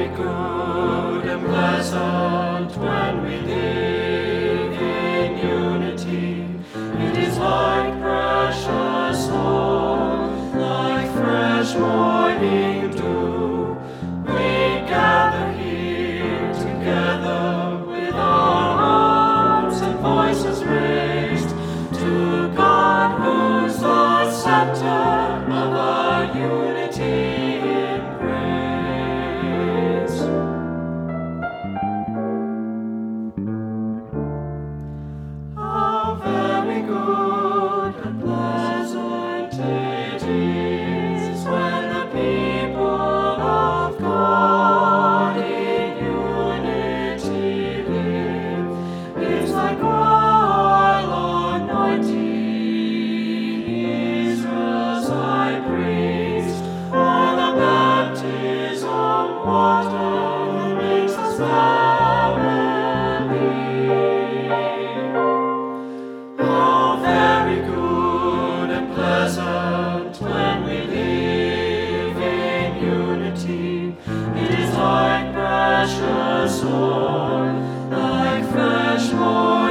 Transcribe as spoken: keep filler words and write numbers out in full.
good and pleasant when we live in unity. It is like precious oil, like fresh morning dew. We gather here together with our arms and voices raised to God, who's the center of our unity. It is like precious oil, like fresh oil.